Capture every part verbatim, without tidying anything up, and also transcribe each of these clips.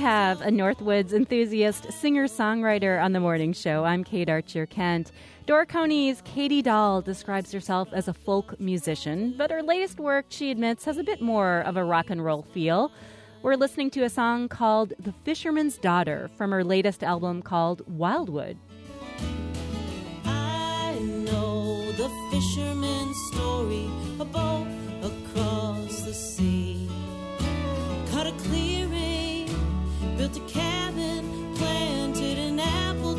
have a Northwoods enthusiast, singer-songwriter on the morning show. I'm Kate Archer-Kent. Door County's Katie Dahl describes herself as a folk musician, but her latest work, she admits, has a bit more of a rock and roll feel. We're listening to a song called The Fisherman's Daughter from her latest album called Wildwood. I know the fisherman's story, a boat across the sea. Cut a clearing, built a cabin, planted an apple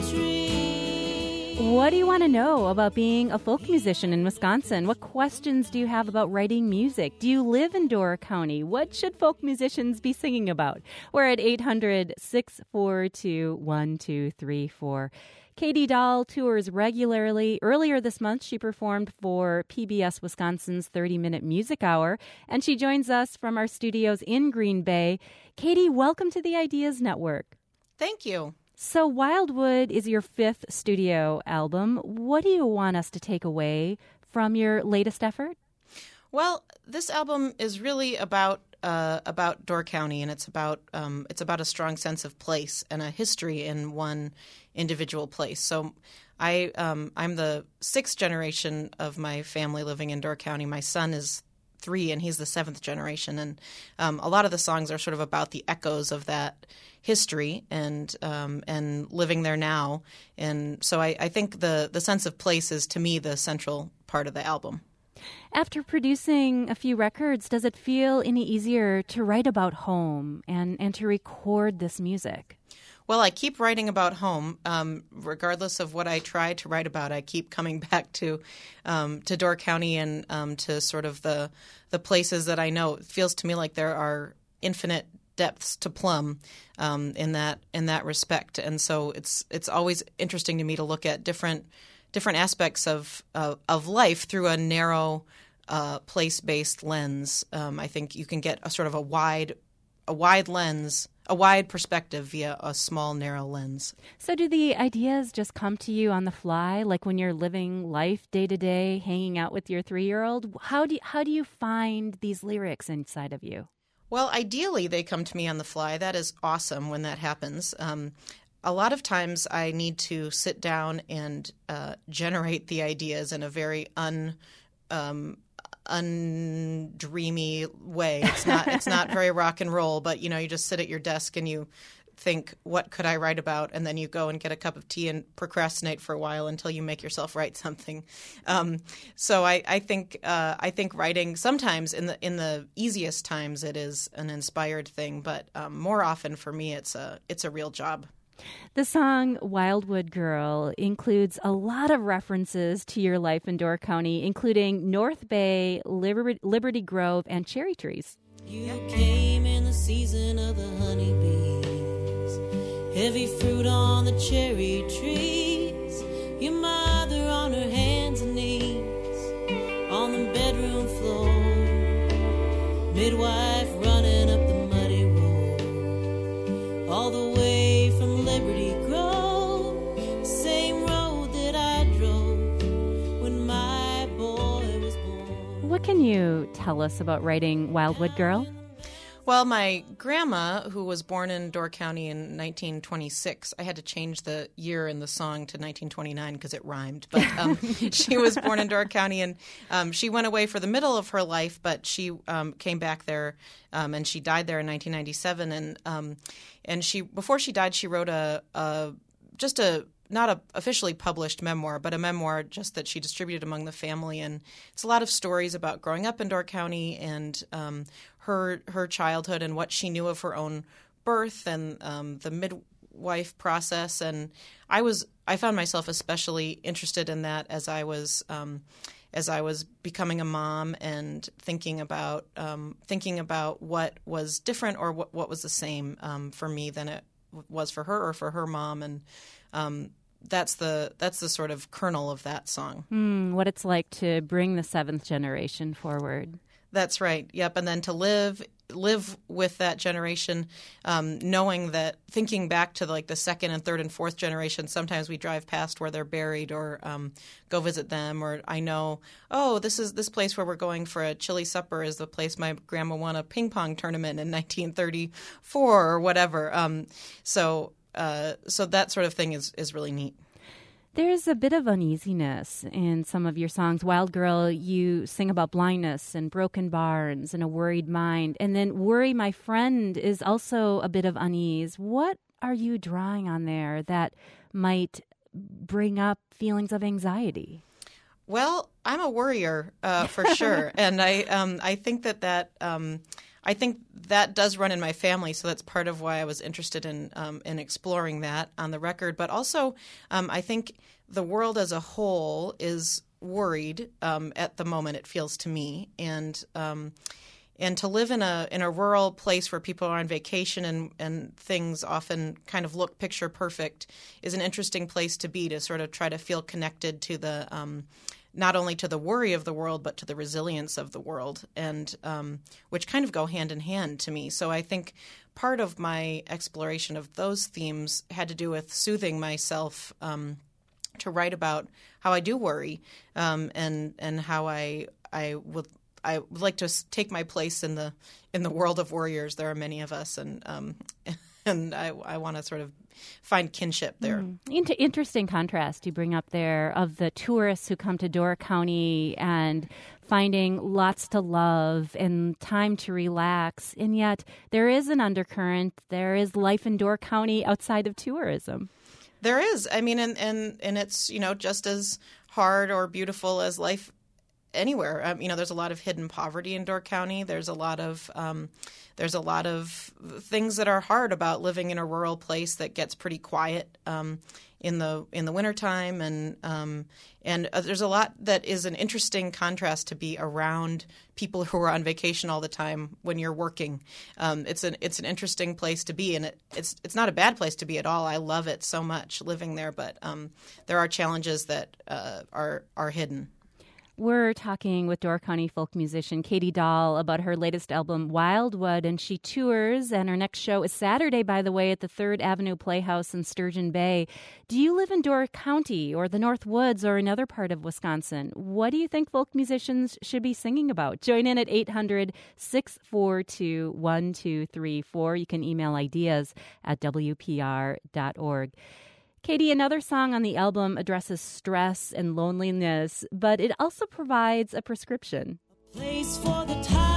tree. What do you want to know about being a folk musician in Wisconsin? What questions do you have about writing music? Do you live in Door County? What should folk musicians be singing about? We're at eight hundred, six four two, one two three four. Katie Dahl tours regularly. Earlier this month, she performed for P B S Wisconsin's thirty-minute Music Hour, and she joins us from our studios in Green Bay. Katie, welcome to the Ideas Network. Thank you. So Wildwood is your fifth studio album. What do you want us to take away from your latest effort? Well, this album is really about uh, about Door County, and it's about um, it's about a strong sense of place and a history in one individual place. So I um, I'm the sixth generation of my family living in Door County. My son is three, and he's the seventh generation. And um, a lot of the songs are sort of about the echoes of that history and um, and living there now. And so I, I think the the sense of place is, to me, the central part of the album. After producing a few records, does it feel any easier to write about home and, and to record this music? Well, I keep writing about home. Um, regardless of what I try to write about, I keep coming back to um, to Door County and um, to sort of the the places that I know. It feels to me like there are infinite depths to plumb um, in that in that respect, and so it's it's always interesting to me to look at different different aspects of uh, of life through a narrow uh, place-based lens. Um, I think you can get a sort of a wide a wide lens. A wide perspective via a small, narrow lens. So do the ideas just come to you on the fly, like when you're living life day to day, hanging out with your three-year-old? How do you, how do you find these lyrics inside of you? Well, ideally, they come to me on the fly. That is awesome when that happens. Um, a lot of times I need to sit down and uh, generate the ideas in a very un um, undreamy way. It's not it's not very rock and roll, but you know, you just sit at your desk and you think, what could I write about? And then you go and get a cup of tea and procrastinate for a while until you make yourself write something. Um, so I, I think uh, I think writing sometimes in the in the easiest times it is an inspired thing, but um, more often for me it's a it's a real job. The song Wildwood Girl includes a lot of references to your life in Door County, including North Bay, Liber- Liberty Grove, and cherry trees. You came in the season of the honeybees, heavy fruit on the cherry trees, your mother on her hands and knees, on the bedroom floor, midwife running up the muddy road, all the way from Liberty Grove, same road that I drove when my boy was born. What can you tell us about writing Wildwood Girl? Well, my grandma, who was born in Door County in nineteen twenty-six, I had to change the year in the song to nineteen twenty-nine because it rhymed. But um, she was born in Door County, and um, she went away for the middle of her life, but she um, came back there, um, and she died there in nineteen ninety-seven. And um, and she before she died, she wrote a, a just a not a officially published memoir, but a memoir just that she distributed among the family. And it's a lot of stories about growing up in Door County and um, her her childhood and what she knew of her own birth and um, the midwife process. And I was I found myself especially interested in that as I was um, as I was becoming a mom and thinking about um, thinking about what was different or what, what was the same um, for me than it was for her or for her mom. And um, that's the that's the sort of kernel of that song. Mm, what it's like to bring the seventh generation forward. That's right. Yep. And then to live live with that generation, um, knowing that, thinking back to like the second and third and fourth generation, sometimes we drive past where they're buried or um, go visit them. Or I know, oh, this is this place where we're going for a chili supper is the place my grandma won a ping pong tournament in nineteen thirty-four or whatever. Um, so uh, so that sort of thing is, is really neat. There's a bit of uneasiness in some of your songs. Wild Girl, you sing about blindness and broken barns and a worried mind. And then Worry My Friend is also a bit of unease. What are you drawing on there that might bring up feelings of anxiety? Well, I'm a worrier uh, for sure. And I um, I think that that... Um, I think that does run in my family, so that's part of why I was interested in um, in exploring that on the record. But also, um, I think the world as a whole is worried um, at the moment, it feels to me, and um, and to live in a in a rural place where people are on vacation and and things often kind of look picture perfect is an interesting place to be, to sort of try to feel connected to the um, not only to the worry of the world, but to the resilience of the world, and um, which kind of go hand in hand to me. So I think part of my exploration of those themes had to do with soothing myself um, to write about how I do worry um, and and how I I would I would like to take my place in the in the world of warriors. There are many of us, and um, and I I want to sort of find kinship there. Mm. Inter- interesting contrast you bring up there of the tourists who come to Door County and finding lots to love and time to relax. And yet there is an undercurrent. There is life in Door County outside of tourism. There is. I mean, and, and, and it's, you know, just as hard or beautiful as life anywhere. Um, you know, there's a lot of hidden poverty in Door County. There's a lot of um, there's a lot of things that are hard about living in a rural place that gets pretty quiet um, in the in the wintertime, and um, and uh, there's a lot that is an interesting contrast to be around people who are on vacation all the time when you're working. Um, it's an it's an interesting place to be, and it, it's it's not a bad place to be at all. I love it so much living there, but um, there are challenges that uh, are are hidden. We're talking with Door County folk musician Katy Dahl about her latest album, Wildwood, and she tours, and her next show is Saturday, by the way, at the Third Avenue Playhouse in Sturgeon Bay. Do you live in Door County or the North Woods or another part of Wisconsin? What do you think folk musicians should be singing about? Join in at eight hundred, six four two, one two three four. You can email ideas at w p r dot org. Katy, another song on the album addresses stress and loneliness, but it also provides a prescription. A place for the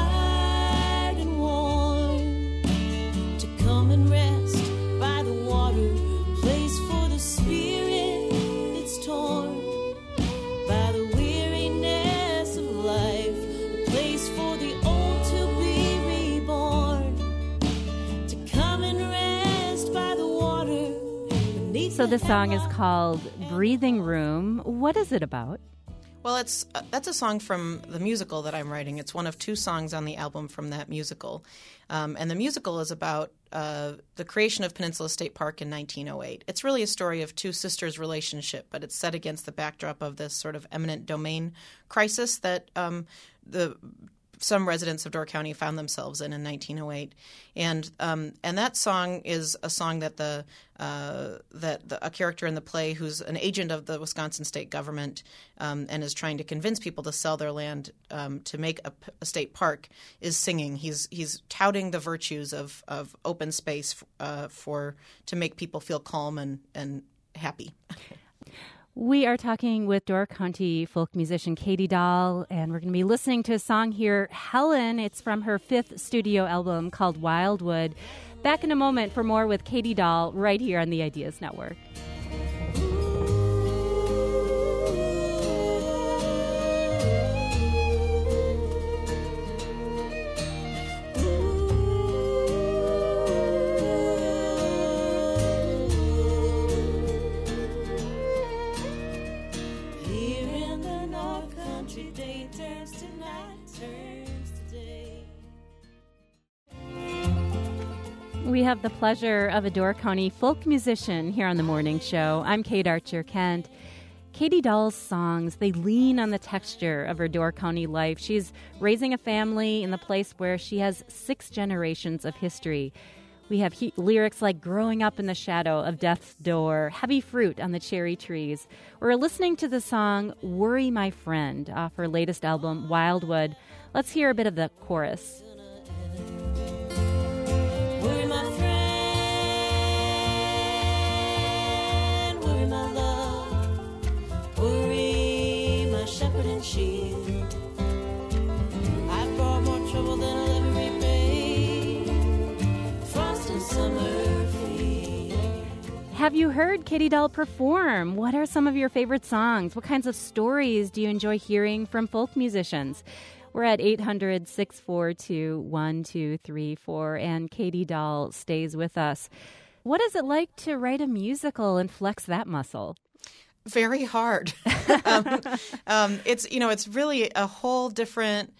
tired and worn to come and rest by the water. A place for the spirit that's torn by the weariness of life. A place for the old to be reborn, to come and rest by the water. So the song is called Breathing Room. What is it about? Well, it's uh, that's a song from the musical that I'm writing. It's one of two songs on the album from that musical. Um, and the musical is about uh, the creation of Peninsula State Park in nineteen oh eight. It's really a story of two sisters' relationship, but it's set against the backdrop of this sort of eminent domain crisis that um, the some residents of Door County found themselves in in nineteen oh eight, and um, and that song is a song that the uh, that the, a character in the play who's an agent of the Wisconsin state government um, and is trying to convince people to sell their land um, to make a, a state park is singing. He's he's touting the virtues of of open space uh, for to make people feel calm and and happy. We are talking with Door County folk musician Katy Dahl, and we're going to be listening to a song here, Helen. It's from her fifth studio album called Wildwood. Back in a moment for more with Katy Dahl right here on the Ideas Network. We have the pleasure of a Door County folk musician here on the morning show. I'm Kate Archer Kent. Katie Dahl's songs, they lean on the texture of her Door County life. She's raising a family in the place where she has six generations of history. We have he- lyrics like growing up in the shadow of death's door, heavy fruit on the cherry trees. We're listening to the song Worry My Friend off her latest album, Wildwood. Let's hear a bit of the chorus. Worry my friend, worry my love, worry my shepherd and shield. I've brought more trouble than I'll ever repay. Frost and summer fade. Have you heard Katie Dahl perform? What are some of your favorite songs? What kinds of stories do you enjoy hearing from folk musicians? We're at eight hundred, six four two, one two three four, and Katie Dahl stays with us. What is it like to write a musical and flex that muscle? Very hard. um, um, it's you know it's really a whole different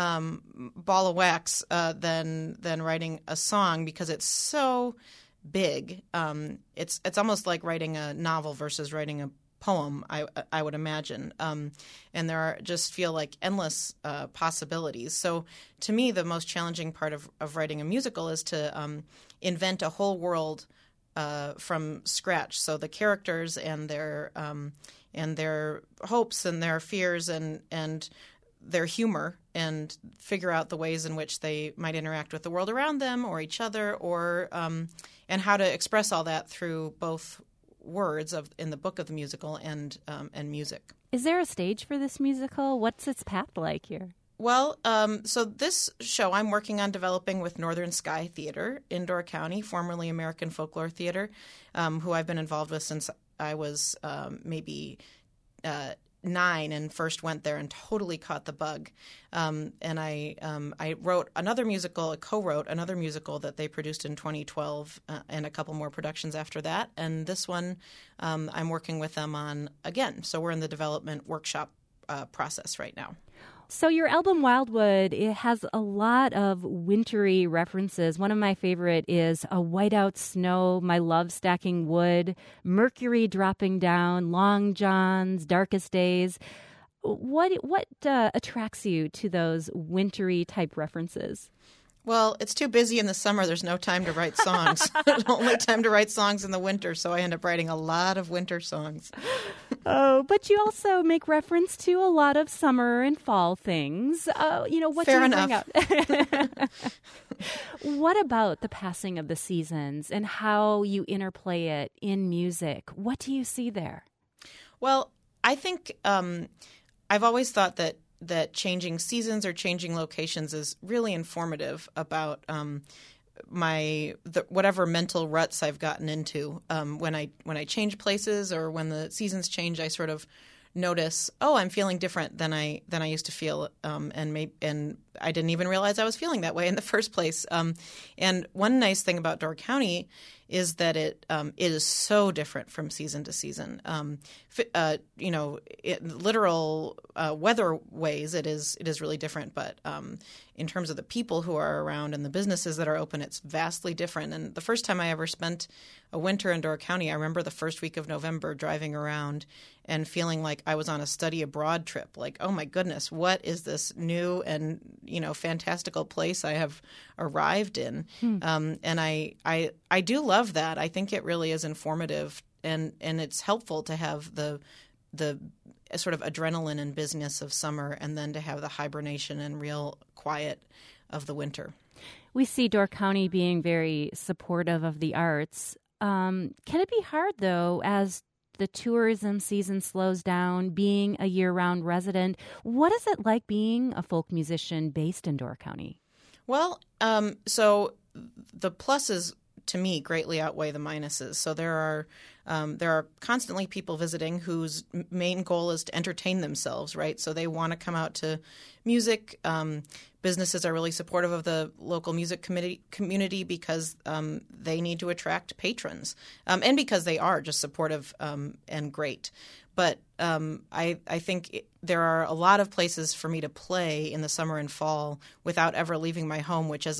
um, ball of wax uh, than than writing a song because it's so big. Um, it's it's almost like writing a novel versus writing a poem, I I would imagine, um, and there are just feel like endless uh, possibilities. So to me, the most challenging part of, of writing a musical is to um, invent a whole world uh, from scratch. So the characters and their um, and their hopes and their fears and and their humor, and figure out the ways in which they might interact with the world around them or each other, or um, and how to express all that through both words of in the book of the musical and um, and music. Is there a stage for this musical? What's its path like here? Well, um, so this show I'm working on developing with Northern Sky Theater in Door County, formerly American Folklore Theater, um, who I've been involved with since I was um, maybe uh, nine and first went there and totally caught the bug. Um, and I um, I wrote another musical, I co-wrote another musical that they produced in twenty twelve uh, and a couple more productions after that. And this one um, I'm working with them on again. So we're in the development workshop uh, process right now. So your album Wildwood, it has a lot of wintry references. One of my favorite is a whiteout snow, my love stacking wood, Mercury dropping down, long johns, darkest days. What what uh, attracts you to those wintry type references? Well, it's too busy in the summer. There's no time to write songs. Only time to write songs in the winter, so I end up writing a lot of winter songs. Oh, but you also make reference to a lot of summer and fall things. Uh, you know, what Fair do you enough. bring out? What about the passing of the seasons and how you interplay it in music? What do you see there? Well, I think um, I've always thought that that changing seasons or changing locations is really informative about um, my the, whatever mental ruts I've gotten into. Um, when I when I change places or when the seasons change, I sort of notice, oh, I'm feeling different than I than I used to feel, um, and maybe and I didn't even realize I was feeling that way in the first place. Um, and one nice thing about Door County is that it um, it is so different from season to season. Um, uh, you know, it, literal uh, weather ways, it is it is really different. But um, in terms of the people who are around and the businesses that are open, it's vastly different. And the first time I ever spent a winter in Door County, I remember the first week of November driving around and feeling like I was on a study abroad trip. Like, oh my goodness, what is this new and you know fantastical place I have arrived in? Hmm. Um, and I I I do love that. I think it really is informative, and, and it's helpful to have the the sort of adrenaline and business of summer, and then to have the hibernation and real quiet of the winter. We see Door County being very supportive of the arts. Um, can it be hard, though, as the tourism season slows down, being a year-round resident? What is it like being a folk musician based in Door County? Well, um, so the pluses to me greatly outweigh the minuses. So there are um, there are constantly people visiting whose main goal is to entertain themselves, right? So they want to come out to music. Um, businesses are really supportive of the local music committee, community because um, they need to attract patrons, um, and because they are just supportive um, and great. But um, I, I think it, there are a lot of places for me to play in the summer and fall without ever leaving my home, which as a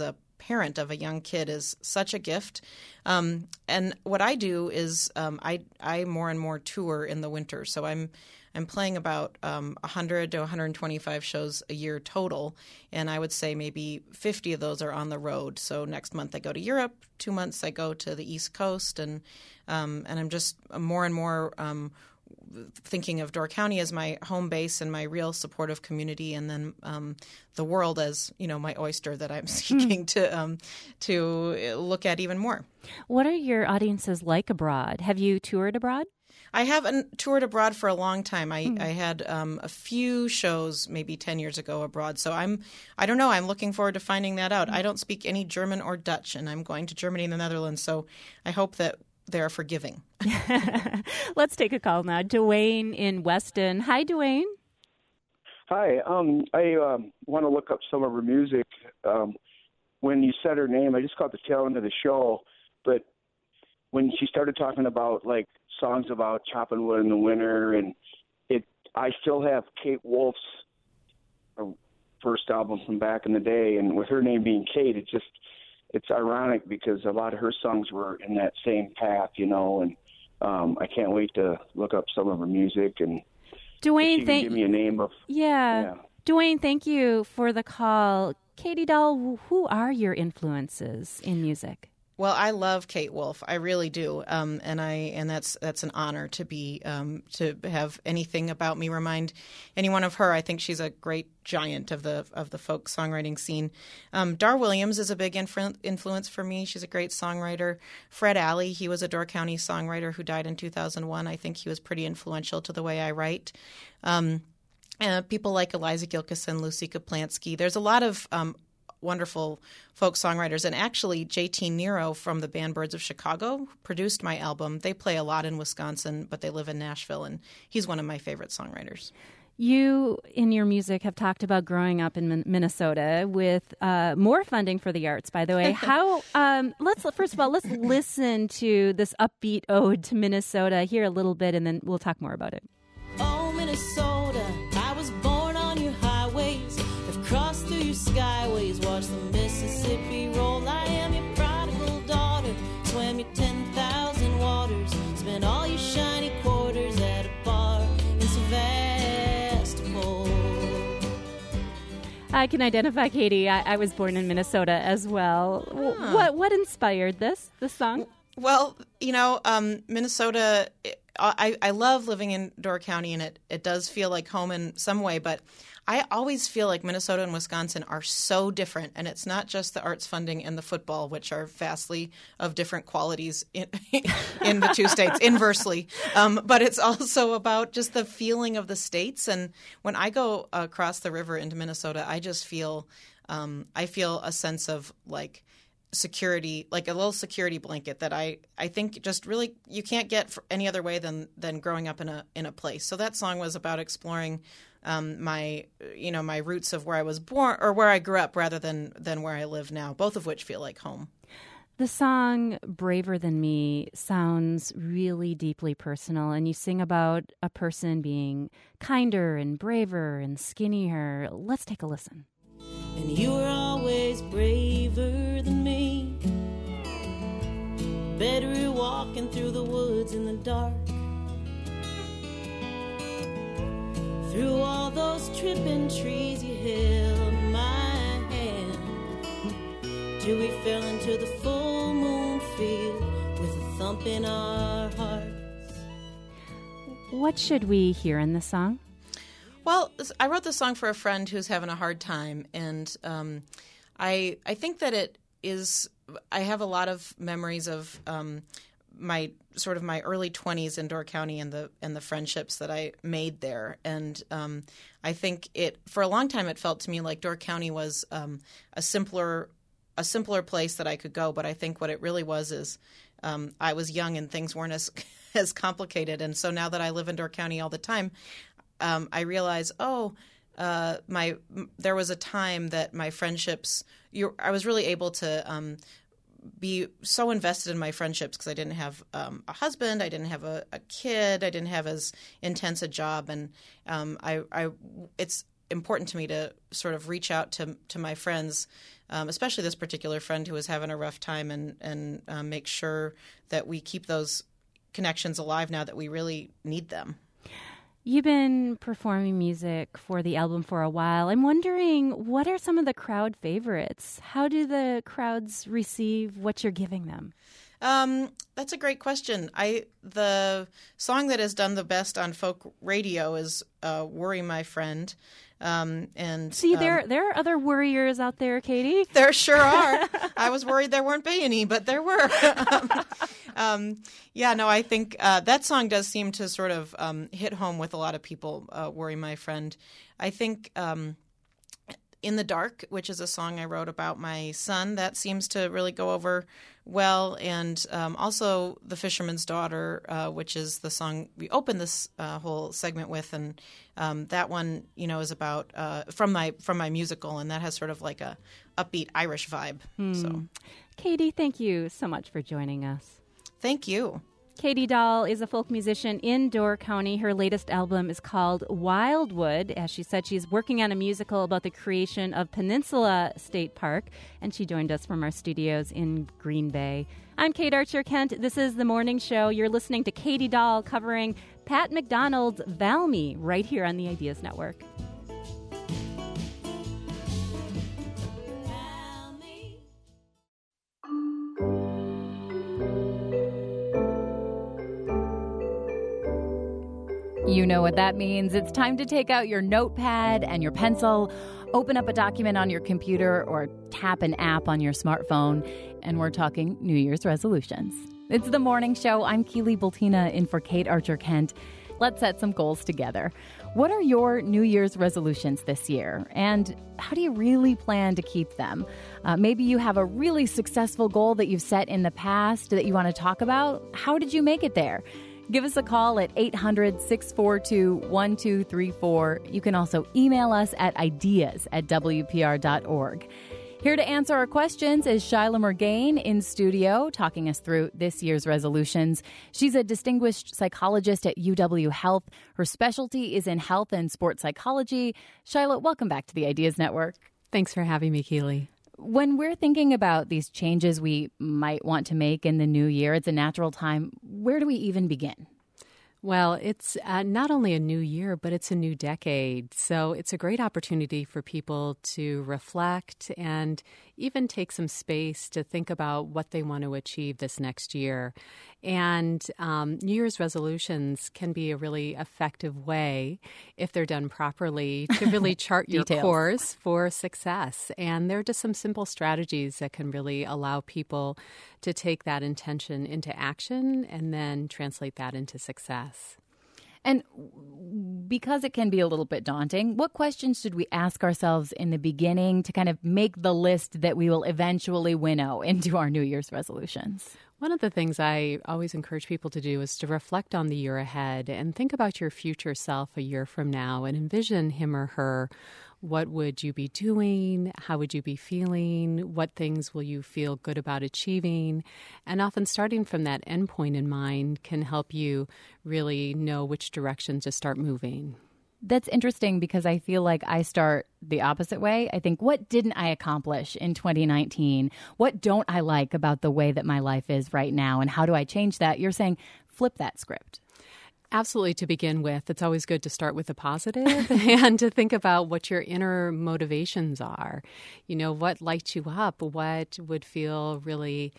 parent of a young kid is such a gift. Um, and what I do is um, I I more and more tour in the winter. So I'm I'm playing about um, one hundred to one hundred twenty-five shows a year total, and I would say maybe fifty of those are on the road. So next month I go to Europe, two months I go to the East Coast, and um, and I'm just more and more um, thinking of Door County as my home base and my real supportive community, and then um, the world as, you know, my oyster that I'm seeking to um, to look at even more. What are your audiences like abroad? Have you toured abroad? I haven't toured abroad for a long time. I, mm. I had um, a few shows maybe ten years ago abroad. So I'm, I don't know, I'm looking forward to finding that out. Mm. I don't speak any German or Dutch, and I'm going to Germany and the Netherlands. So I hope that they're forgiving. Let's take a call now. Dwayne in Weston. Hi, Dwayne. Hi. Um, I um, want to look up some of her music. Um, when you said her name, I just caught the tail end of the show, but when she started talking about, like, songs about chopping wood in the winter, and it, I still have Kate Wolf's first album from back in the day, and with her name being Kate, it just, it's ironic because a lot of her songs were in that same path, you know, and um, I can't wait to look up some of her music. And Dwayne, thank give me a name of yeah. yeah. Dwayne, thank you for the call. Katie Doll, who are your influences in music? Well, I love Kate Wolf. I really do, um, and I and that's that's an honor to be um, to have anything about me remind anyone of her. I think she's a great giant of the of the folk songwriting scene. Um, Dar Williams is a big influ- influence for me. She's a great songwriter. Fred Alley, he was a Door County songwriter who died in two thousand one. I think he was pretty influential to the way I write. Um, uh, people like Eliza Gilkison, Lucy Kaplansky. There's a lot of um, wonderful folk songwriters. And actually, J T Nero from the band Birds of Chicago produced my album. They play a lot in Wisconsin, but they live in Nashville, and he's one of my favorite songwriters. You, in your music, have talked about growing up in Minnesota with uh, more funding for the arts, by the way. How? Um, let's first of all, let's listen to this upbeat ode to Minnesota, hear a little bit, and then we'll talk more about it. Oh, Minnesota, I was born on your highways, have crossed through your skyways, watched the Mississippi roll. I am your prodigal daughter, swam your ten thousand waters, spent all your shiny quarters at a bar in Sevastopol. I can identify, Katie. I, I was born in Minnesota as well. Huh. What what inspired this, this song? Well, you know, um, Minnesota, I, I love living in Door County, and it, it does feel like home in some way, but I always feel like Minnesota and Wisconsin are so different, and it's not just the arts funding and the football, which are vastly of different qualities in, in the two states, inversely, um, but it's also about just the feeling of the states. And when I go across the river into Minnesota, I just feel um, I feel a sense of like security, like a little security blanket that I, I think just really you can't get for any other way than than growing up in a in a place. So that song was about exploring um, my you know my roots of where I was born or where I grew up rather than than where I live now, both of which feel like home. The song Braver Than Me sounds really deeply personal, and you sing about a person being kinder and braver and skinnier. Let's take a listen. And you were always braver than me, better walking through the woods in the dark, through all those tripping trees you held my hand, till we fell into the full moon field with a thump in our hearts. What should we hear in this song? Well, I wrote this song for a friend who's having a hard time, and um, I I think that it is. I have a lot of memories of um, my sort of my early twenties in Door County and the and the friendships that I made there, and um, I think it for a long time it felt to me like Door County was um, a simpler a simpler place that I could go, but I think what it really was is um, I was young and things weren't as as complicated, and so now that I live in Door County all the time. Um, I realized, oh, uh, my there was a time that my friendships, you, I was really able to um, be so invested in my friendships because I didn't have um, a husband, I didn't have a, a kid, I didn't have as intense a job, and um, I, I, it's important to me to sort of reach out to to my friends um, especially this particular friend who was having a rough time, and, and uh, make sure that we keep those connections alive now that we really need them. You've been performing music for the album for a while. I'm wondering, what are some of the crowd favorites? How do the crowds receive what you're giving them? Um, that's a great question. I the song that has done the best on folk radio is uh, "Worry My Friend." Um, and See, um, there there are other worriers out there, Katie. There sure are. I was worried there weren't be any, but there were. um, um, yeah, no, I think uh, that song does seem to sort of um, hit home with a lot of people. Uh, "Worry My Friend." I think. Um, In the Dark, which is a song I wrote about my son, that seems to really go over well. And um, also The Fisherman's Daughter, uh, which is the song we opened this uh, whole segment with. And um, that one, you know, is about uh, from my from my musical, and that has sort of like a upbeat Irish vibe. Hmm. So, Katie, thank you so much for joining us. Thank you. Katie Dahl is a folk musician in Door County. Her latest album is called Wildwood. As she said, she's working on a musical about the creation of Peninsula State Park, and she joined us from our studios in Green Bay. I'm Kate Archer Kent. This is The Morning Show. You're listening to Katie Dahl covering Pat McDonald's Valmy right here on the Ideas Network. You know what that means. It's time to take out your notepad and your pencil, open up a document on your computer, or tap an app on your smartphone. And we're talking New Year's resolutions. It's The Morning Show. I'm Keely Bultina in for Kate Archer Kent. Let's set some goals together. What are your New Year's resolutions this year? And how do you really plan to keep them? Uh, maybe you have a really successful goal that you've set in the past that you want to talk about. How did you make it there? Give us a call at eight hundred, six four two, one two three four. You can also email us at ideas at w p r dot org. Here to answer our questions is Shyla Murgain in studio, talking us through this year's resolutions. She's a distinguished psychologist at U W Health. Her specialty is in health and sports psychology. Shyla, welcome back to the Ideas Network. Thanks for having me, Keely. When we're thinking about these changes we might want to make in the new year, it's a natural time. Where do we even begin? Well, it's uh, not only a new year, but it's a new decade. So it's a great opportunity for people to reflect and even take some space to think about what they want to achieve this next year. And um, New Year's resolutions can be a really effective way, if they're done properly, to really chart your course for success. And there are just some simple strategies that can really allow people to take that intention into action and then translate that into success. And because it can be a little bit daunting, what questions should we ask ourselves in the beginning to kind of make the list that we will eventually winnow into our New Year's resolutions? One of the things I always encourage people to do is to reflect on the year ahead and think about your future self a year from now and envision him or her. What would you be doing? How would you be feeling? What things will you feel good about achieving? And often starting from that end point in mind can help you really know which direction to start moving. That's interesting because I feel like I start the opposite way. I think, what didn't I accomplish in twenty nineteen? What don't I like about the way that my life is right now? And how do I change that? You're saying flip that script. Absolutely. To begin with, it's always good to start with the positive and to think about what your inner motivations are. You know, what lights you up? What would feel really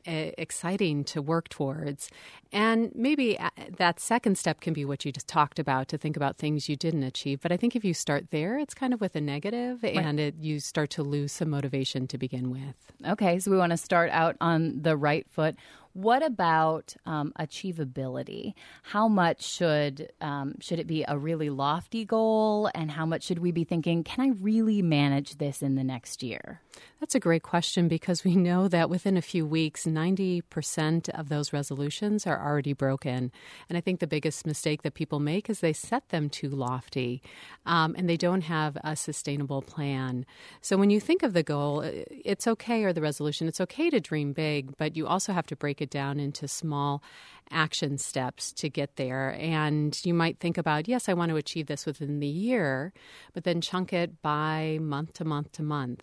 exciting to work towards? And maybe that second step can be what you just talked about, to think about things you didn't achieve. But I think if you start there, it's kind of with a negative, right, and it, you start to lose some motivation to begin with. Okay, so we want to start out on the right foot. What about um, achievability? How much should um, should it be a really lofty goal, and how much should we be thinking, can I really manage this in the next year? That's a great question, because we know that within a few weeks, ninety percent of those resolutions are already broken. And I think the biggest mistake that people make is they set them too lofty, um, and they don't have a sustainable plan. So when you think of the goal, it's okay, or the resolution, it's okay to dream big, but you also have to break it down into small action steps to get there. And you might think about, yes, I want to achieve this within the year, but then chunk it by month to month to month.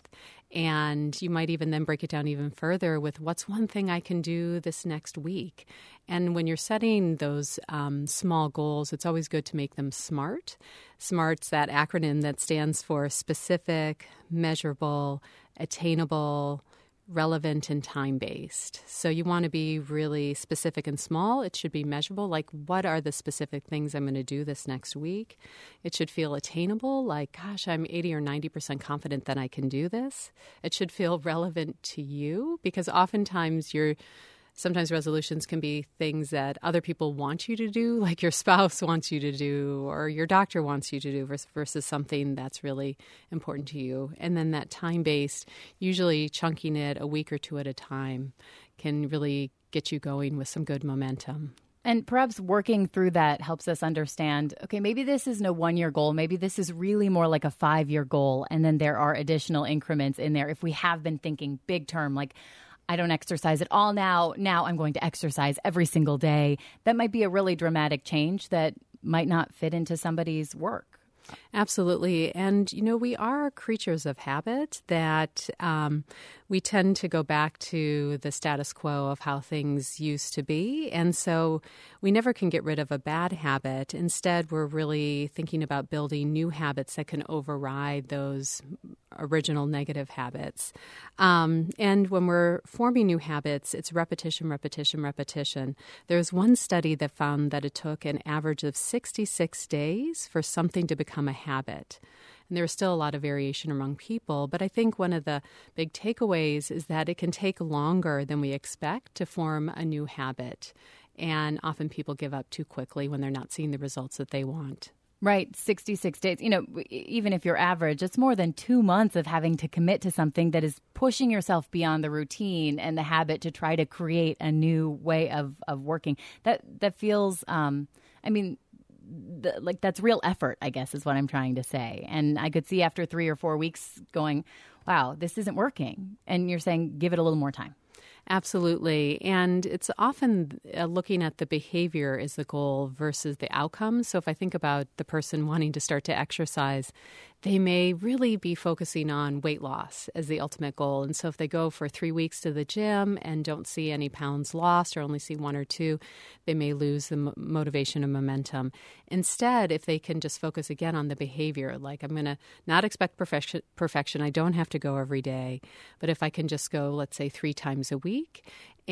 And you might even then break it down even further with what's one thing I can do this next week. And when you're setting those um, small goals, it's always good to make them SMART. SMART's that acronym that stands for specific, measurable, attainable, relevant, and time-based. So you want to be really specific and small. It should be measurable, like what are the specific things I'm going to do this next week? It should feel attainable, like, gosh, I'm eighty or ninety percent confident that I can do this. It should feel relevant to you, because oftentimes you're Sometimes resolutions can be things that other people want you to do, like your spouse wants you to do or your doctor wants you to do, versus, versus something that's really important to you. And then that time-based, usually chunking it a week or two at a time, can really get you going with some good momentum. And perhaps working through that helps us understand, okay, maybe this isn't a one-year goal. Maybe this is really more like a five-year goal. And then there are additional increments in there. If we have been thinking big term, like, I don't exercise at all now. Now I'm going to exercise every single day. That might be a really dramatic change that might not fit into somebody's work. Absolutely. And, you know, we are creatures of habit, that um, we tend to go back to the status quo of how things used to be. And so we never can get rid of a bad habit. Instead, we're really thinking about building new habits that can override those original negative habits. Um, and when we're forming new habits, it's repetition, repetition, repetition. There's one study that found that it took an average of sixty-six days for something to become a habit. And there's still a lot of variation among people, but I think one of the big takeaways is that it can take longer than we expect to form a new habit. And often people give up too quickly when they're not seeing the results that they want. Right, sixty-six days. You know, even if you're average, it's more than two months of having to commit to something that is pushing yourself beyond the routine and the habit to try to create a new way of, of working. That that feels, um, I mean, the, like that's real effort, I guess, is what I'm trying to say. And I could see after three or four weeks going, wow, this isn't working. And you're saying, give it a little more time. Absolutely. And it's often uh, looking at the behavior as the goal versus the outcome. So if I think about the person wanting to start to exercise, they may really be focusing on weight loss as the ultimate goal. And so if they go for three weeks to the gym and don't see any pounds lost or only see one or two, they may lose the m- motivation and momentum. Instead, if they can just focus again on the behavior, like I'm going to not expect perfection, perfection, I don't have to go every day. But if I can just go, let's say, three times a week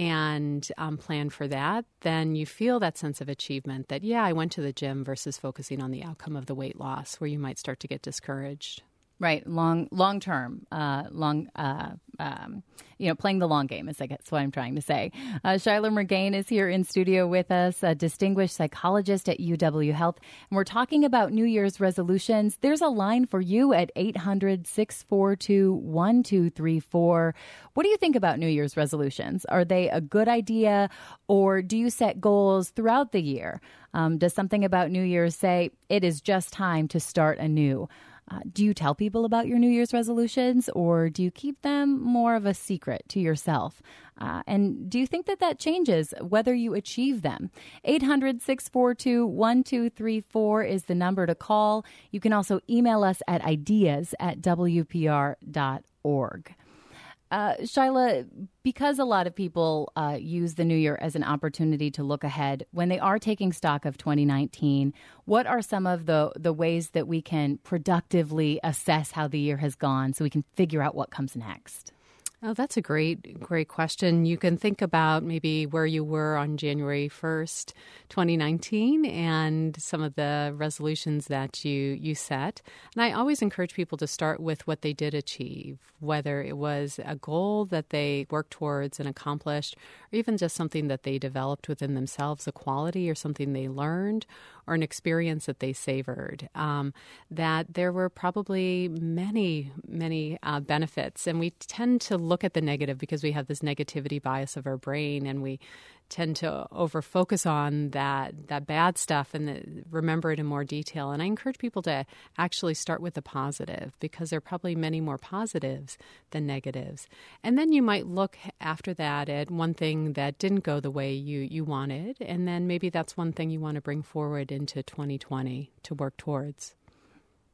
and um, plan for that, then you feel that sense of achievement that, yeah, I went to the gym, versus focusing on the outcome of the weight loss, where you might start to get discouraged. Right, long, long term, uh, long, uh, um, you know, playing the long game is, I guess, what I'm trying to say. Uh, Shyla Murgain is here in studio with us, a distinguished psychologist at U W Health, and we're talking about New Year's resolutions. There's a line for you at eight hundred, six four two, one two three four. What do you think about New Year's resolutions? Are they a good idea, or do you set goals throughout the year? Um, does something about New Year's say it is just time to start anew? Uh, do you tell people about your New Year's resolutions, or do you keep them more of a secret to yourself? Uh, and do you think that that changes whether you achieve them? eight hundred, six four two, one two three four is the number to call. You can also email us at ideas at w p r dot org. Uh, Shyla, because a lot of people uh, use the new year as an opportunity to look ahead, when they are taking stock of twenty nineteen, what are some of the, the ways that we can productively assess how the year has gone so we can figure out what comes next? Oh, that's a great, great question. You can think about maybe where you were on January first, twenty nineteen, and some of the resolutions that you, you set. And I always encourage people to start with what they did achieve, whether it was a goal that they worked towards and accomplished, or even just something that they developed within themselves, a quality or something they learned, or an experience that they savored, um, that there were probably many, many uh, benefits. And we tend to look at the negative because we have this negativity bias of our brain, and we tend to over-focus on that that bad stuff and the, remember it in more detail. And I encourage people to actually start with the positive, because there are probably many more positives than negatives. And then you might look after that at one thing that didn't go the way you, you wanted, and then maybe that's one thing you want to bring forward into twenty twenty to work towards.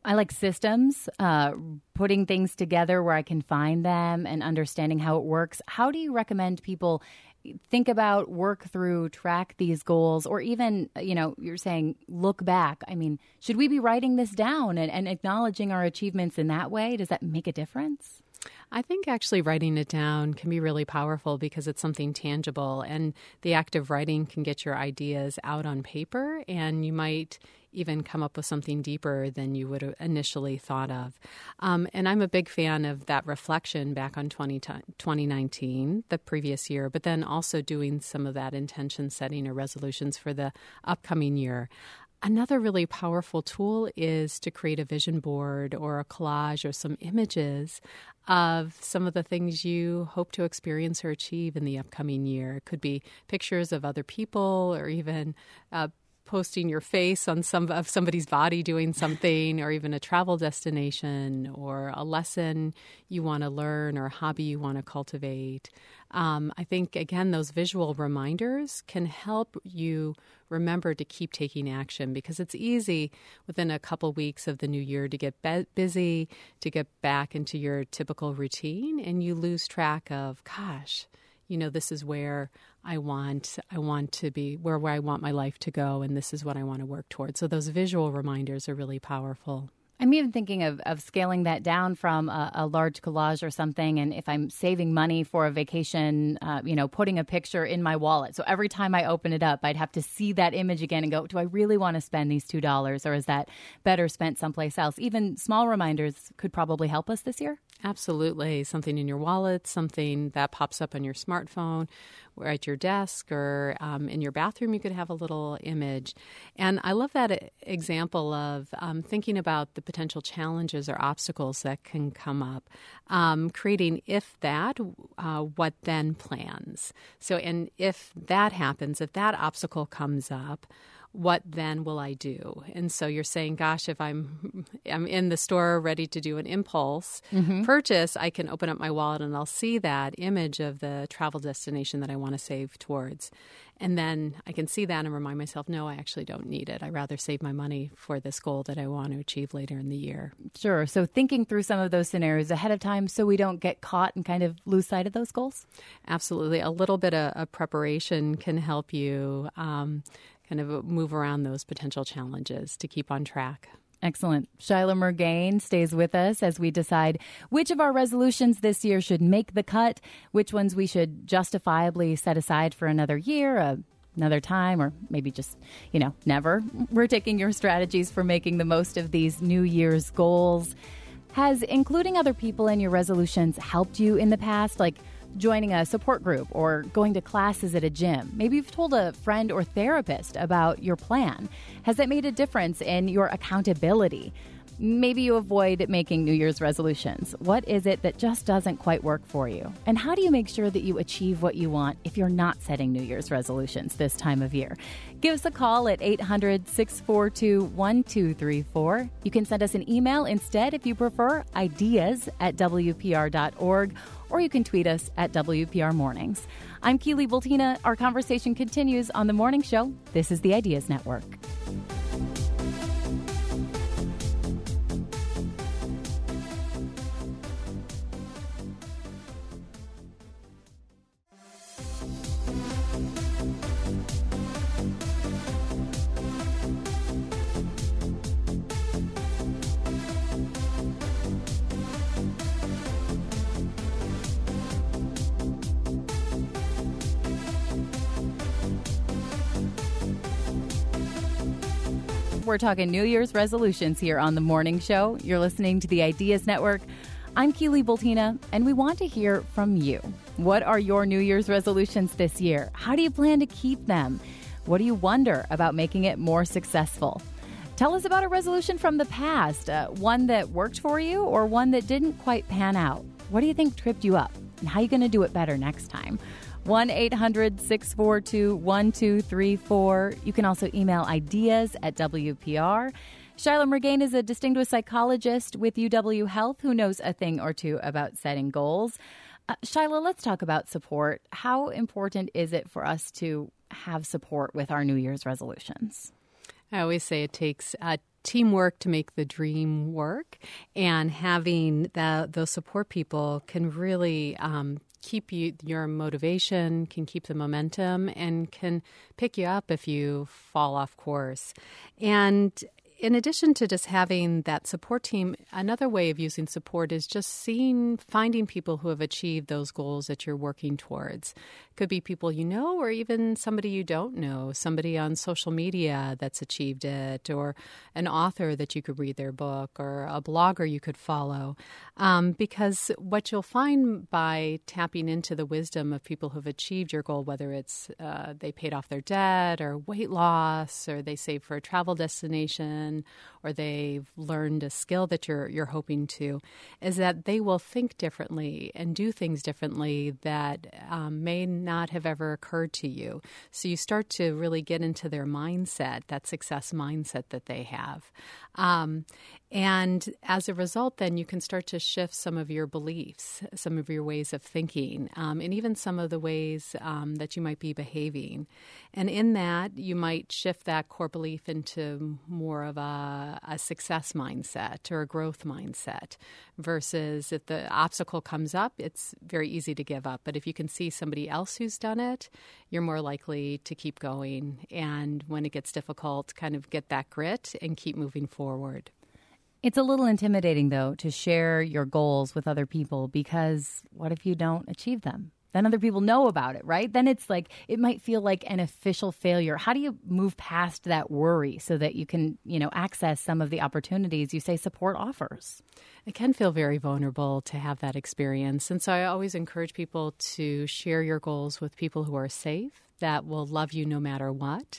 I like systems, uh, putting things together where I can find them and understanding how it works. How do you recommend people think about, work through, track these goals, or even, you know, you're saying look back? I mean, should we be writing this down and, and acknowledging our achievements in that way? Does that make a difference? I think actually writing it down can be really powerful because it's something tangible, and the act of writing can get your ideas out on paper, and you might even come up with something deeper than you would have initially thought of. Um, and I'm a big fan of that reflection back on twenty nineteen, the previous year, but then also doing some of that intention setting or resolutions for the upcoming year. Another really powerful tool is to create a vision board or a collage or some images of some of the things you hope to experience or achieve in the upcoming year. It could be pictures of other people, or even uh, posting your face on some of somebody's body doing something, or even a travel destination, or a lesson you want to learn, or a hobby you want to cultivate. Um, I think, again, those visual reminders can help you remember to keep taking action, because it's easy within a couple weeks of the new year to get be- busy, to get back into your typical routine, and you lose track of, gosh, you know, this is where I want I want to be, where, where I want my life to go, and this is what I want to work towards. So those visual reminders are really powerful. I'm even thinking of, of scaling that down from a, a large collage or something. And if I'm saving money for a vacation, uh, you know, putting a picture in my wallet. So every time I open it up, I'd have to see that image again and go, do I really want to spend these two dollars, or is that better spent someplace else? Even small reminders could probably help us this year. Absolutely. Something in your wallet, something that pops up on your smartphone, or at your desk, or um, in your bathroom, you could have a little image. And I love that example of um, thinking about the potential challenges or obstacles that can come up, um, creating if that, uh, what then plans. So, and if that happens, if that obstacle comes up, what then will I do? And so you're saying, gosh, if I'm I'm in the store ready to do an impulse mm-hmm. purchase, I can open up my wallet and I'll see that image of the travel destination that I want to save towards. And then I can see that and remind myself, no, I actually don't need it. I'd rather save my money for this goal that I want to achieve later in the year. Sure. So thinking through some of those scenarios ahead of time so we don't get caught and kind of lose sight of those goals? Absolutely. A little bit of, of preparation can help you um, kind of move around those potential challenges to keep on track. Excellent. Shyla Murgain stays with us as we decide which of our resolutions this year should make the cut, which ones we should justifiably set aside for another year, uh, another time, or maybe just, you know, never. We're taking your strategies for making the most of these New Year's goals. Has including other people in your resolutions helped you in the past, like joining a support group or going to classes at a gym? Maybe you've told a friend or therapist about your plan. Has that made a difference in your accountability? Maybe you avoid making New Year's resolutions. What is it that just doesn't quite work for you? And how do you make sure that you achieve what you want if you're not setting New Year's resolutions this time of year? Give us a call at eight hundred, six four two, one two three four. You can send us an email instead if you prefer, ideas at W P R dot org, or you can tweet us at W P R Mornings. I'm Keely Bultina. Our conversation continues on The Morning Show. This is the Ideas Network. We're talking New Year's resolutions here on The Morning Show. You're listening to the Ideas Network. I'm Keely Bultina, and we want to hear from you. What are your New Year's resolutions this year? How do you plan to keep them? What do you wonder about making it more successful? Tell us about a resolution from the past, uh, one that worked for you or one that didn't quite pan out. What do you think tripped you up, and how are you going to do it better next time? one eight hundred, six four two, one two three four. You can also email ideas at W P R. Shyla Murgain is a distinguished psychologist with U W Health who knows a thing or two about setting goals. Uh, Shyla, let's talk about support. How important is it for us to have support with our New Year's resolutions? I always say it takes uh, teamwork to make the dream work, and having that, those support people can really um, keep you your motivation, can keep the momentum, and can pick you up if you fall off course. And in addition to just having that support team, another way of using support is just seeing, finding people who have achieved those goals that you're working towards. Could be people you know, or even somebody you don't know, somebody on social media that's achieved it, or an author that you could read their book, or a blogger you could follow. Um, because what you'll find by tapping into the wisdom of people who've achieved your goal, whether it's uh, they paid off their debt, or weight loss, or they saved for a travel destination, or they've learned a skill that you're you're hoping to, is that they will think differently and do things differently that um, may not have ever occurred to you. So you start to really get into their mindset, that success mindset that they have. Um, and as a result, then you can start to shift some of your beliefs, some of your ways of thinking, um, and even some of the ways um, that you might be behaving. And in that, you might shift that core belief into more of a, a success mindset or a growth mindset, versus if the obstacle comes up, it's very easy to give up. But if you can see somebody else who's done it, you're more likely to keep going. And when it gets difficult, kind of get that grit and keep moving forward. It's a little intimidating, though, to share your goals with other people, because what if you don't achieve them? Then other people know about it, right? Then it's like, it might feel like an official failure. How do you move past that worry so that you can, you know, access some of the opportunities you say support offers? It can feel very vulnerable to have that experience. And so I always encourage people to share your goals with people who are safe, that will love you no matter what,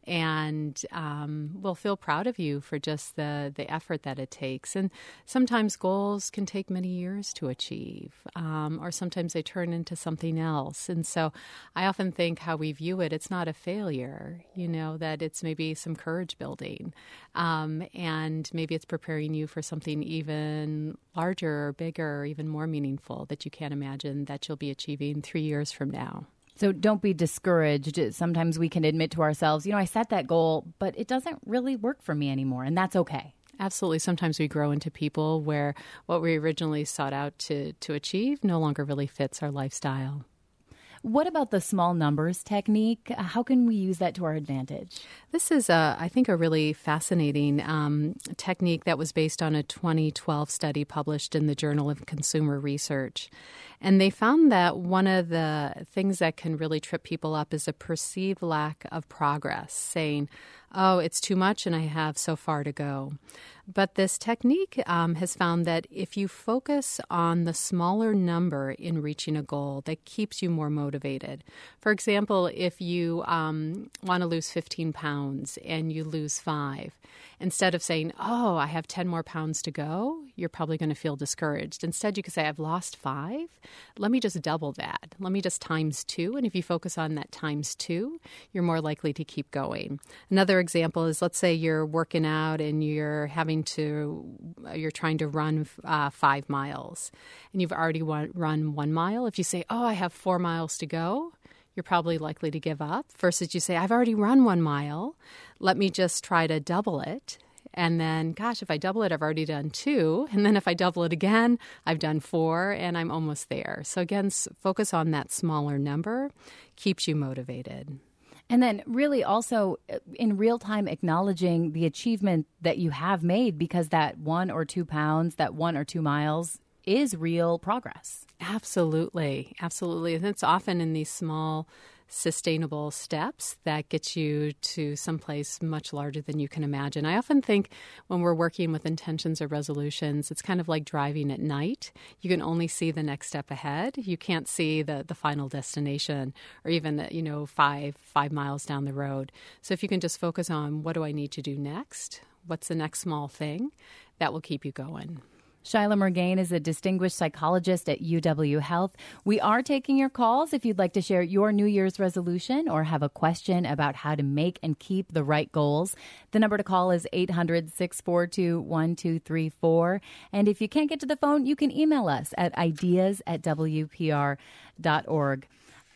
and um, will feel proud of you for just the, the effort that it takes. And sometimes goals can take many years to achieve, um, or sometimes they turn into something else. And so I often think how we view it, it's not a failure, you know, that it's maybe some courage building, um, and maybe it's preparing you for something even larger or bigger or even more meaningful that you can't imagine that you'll be achieving three years from now. So don't be discouraged. Sometimes we can admit to ourselves, you know, I set that goal, but it doesn't really work for me anymore, and that's okay. Absolutely. Sometimes we grow into people where what we originally sought out to, to achieve no longer really fits our lifestyle. What about the small numbers technique? How can we use that to our advantage? This is, a, I think, a really fascinating um, technique that was based on a twenty twelve study published in the Journal of Consumer Research. And they found that one of the things that can really trip people up is a perceived lack of progress, saying, oh, it's too much and I have so far to go. But this technique um, has found that if you focus on the smaller number in reaching a goal, that keeps you more motivated. For example, if you um, want to lose fifteen pounds and you lose five, instead of saying, oh, I have ten more pounds to go, you're probably going to feel discouraged. Instead, you could say, I've lost five. Let me just double that. Let me just times two. And if you focus on that times two, you're more likely to keep going. Another example is, let's say you're working out and you're having to, you're trying to run uh, five miles and you've already won, run one mile. If you say, oh, I have four miles to go, you're probably likely to give up. Versus you say, I've already run one mile. Let me just try to double it. And then, gosh, if I double it, I've already done two. And then if I double it again, I've done four and I'm almost there. So again, focus on that smaller number, keeps you motivated. And then really also in real time acknowledging the achievement that you have made, because that one or two pounds, that one or two miles is real progress. Absolutely. Absolutely. And it's often in these small, sustainable steps that get you to someplace much larger than you can imagine. I often think when we're working with intentions or resolutions, it's kind of like driving at night. You can only see the next step ahead. You can't see the, the final destination or even, the, you know, five, five miles down the road. So if you can just focus on what do I need to do next? What's the next small thing? That will keep you going. Shyla Murgain is a distinguished psychologist at U W Health. We are taking your calls if you'd like to share your New Year's resolution or have a question about how to make and keep the right goals. The number to call is eight hundred, six four two, one two three four. And if you can't get to the phone, you can email us at ideas at w p r dot org.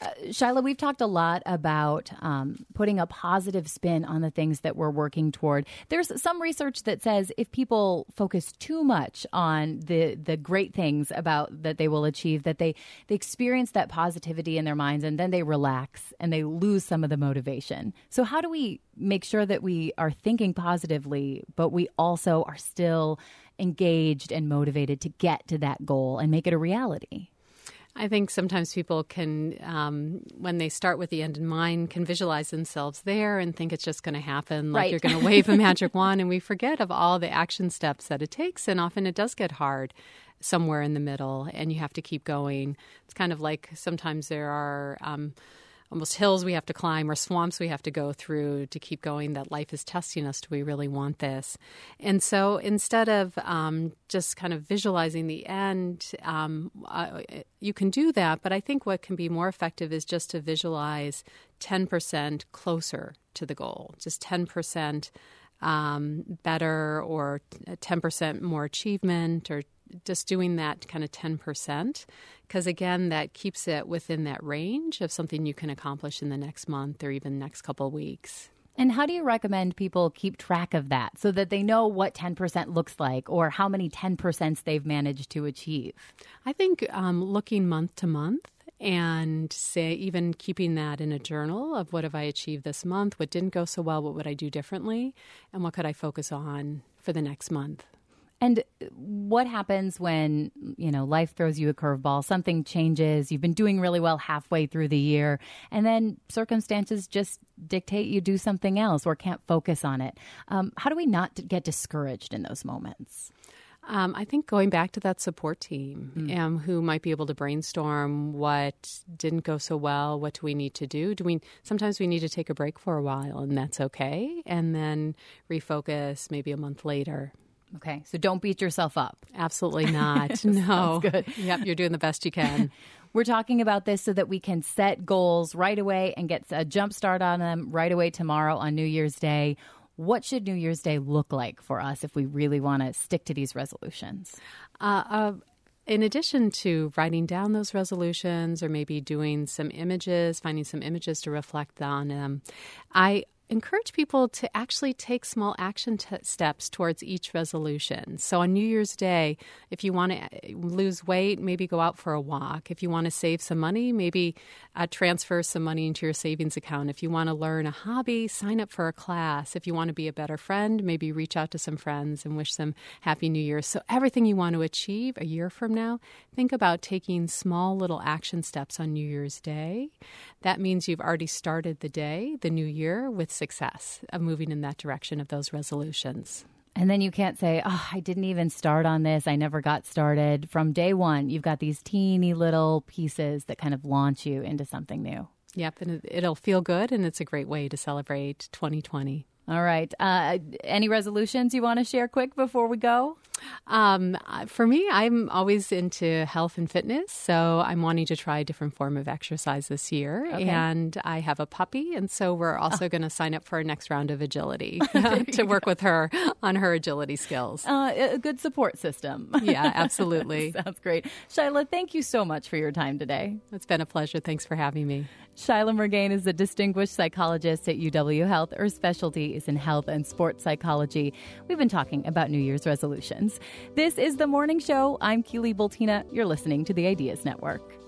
Uh, Shyla, we've talked a lot about um, putting a positive spin on the things that we're working toward. There's some research that says if people focus too much on the the great things about that they will achieve, that they, they experience that positivity in their minds and then they relax and they lose some of the motivation. So how do we make sure that we are thinking positively, but we also are still engaged and motivated to get to that goal and make it a reality? I think sometimes people can, um, when they start with the end in mind, can visualize themselves there and think it's just going to happen, like right. you're going to wave a magic wand, and we forget of all the action steps that it takes, and often it does get hard somewhere in the middle, and you have to keep going. It's kind of like sometimes there are um, almost hills we have to climb or swamps we have to go through to keep going, that life is testing us. Do we really want this? And so instead of um, just kind of visualizing the end, um, uh, you can do that. But I think what can be more effective is just to visualize ten percent closer to the goal, just ten percent um, better or ten percent more achievement, or just doing that kind of ten percent, because again, that keeps it within that range of something you can accomplish in the next month or even next couple of weeks. And how do you recommend people keep track of that so that they know what ten percent looks like or how many ten percents they've managed to achieve? I think um, looking month to month and say even keeping that in a journal of what have I achieved this month, what didn't go so well, what would I do differently, and what could I focus on for the next month. And what happens when, you know, life throws you a curveball, something changes, you've been doing really well halfway through the year, and then circumstances just dictate you do something else or can't focus on it. Um, how do we not get discouraged in those moments? Um, I think going back to that support team mm. um, who might be able to brainstorm what didn't go so well, what do we need to do? Do we sometimes we need to take a break for a while, and that's okay, and then refocus maybe a month later. Okay, so don't beat yourself up. Absolutely not. No. Sounds good. Yep, you're doing the best you can. We're talking about this so that we can set goals right away and get a jump start on them right away tomorrow on New Year's Day. What should New Year's Day look like for us if we really want to stick to these resolutions? Uh, uh, in addition to writing down those resolutions or maybe doing some images, finding some images to reflect on them, I encourage people to actually take small action t- steps towards each resolution. So on New Year's Day, if you want to lose weight, maybe go out for a walk. If you want to save some money, maybe uh, transfer some money into your savings account. If you want to learn a hobby, sign up for a class. If you want to be a better friend, maybe reach out to some friends and wish them Happy New Year. So everything you want to achieve a year from now, think about taking small little action steps on New Year's Day. That means you've already started the day, the new year, with success of moving in that direction of those resolutions. And then you can't say, oh, I didn't even start on this. I never got started. From day one, you've got these teeny little pieces that kind of launch you into something new. Yep, and it'll feel good, and it's a great way to celebrate twenty twenty. All right. Uh, any resolutions you want to share quick before we go? Um, for me, I'm always into health and fitness, so I'm wanting to try a different form of exercise this year. Okay. And I have a puppy, and so we're also oh. going to sign up for our next round of agility to work with her on her agility skills. Uh, a good support system. Yeah, absolutely. Sounds great. Shyla, thank you so much for your time today. It's been a pleasure. Thanks for having me. Shyla Murgain is a distinguished psychologist at U W Health. Her specialty is in health and sports psychology. We've been talking about New Year's resolutions. This is The Morning Show. I'm Keely Bultina. You're listening to the Ideas Network.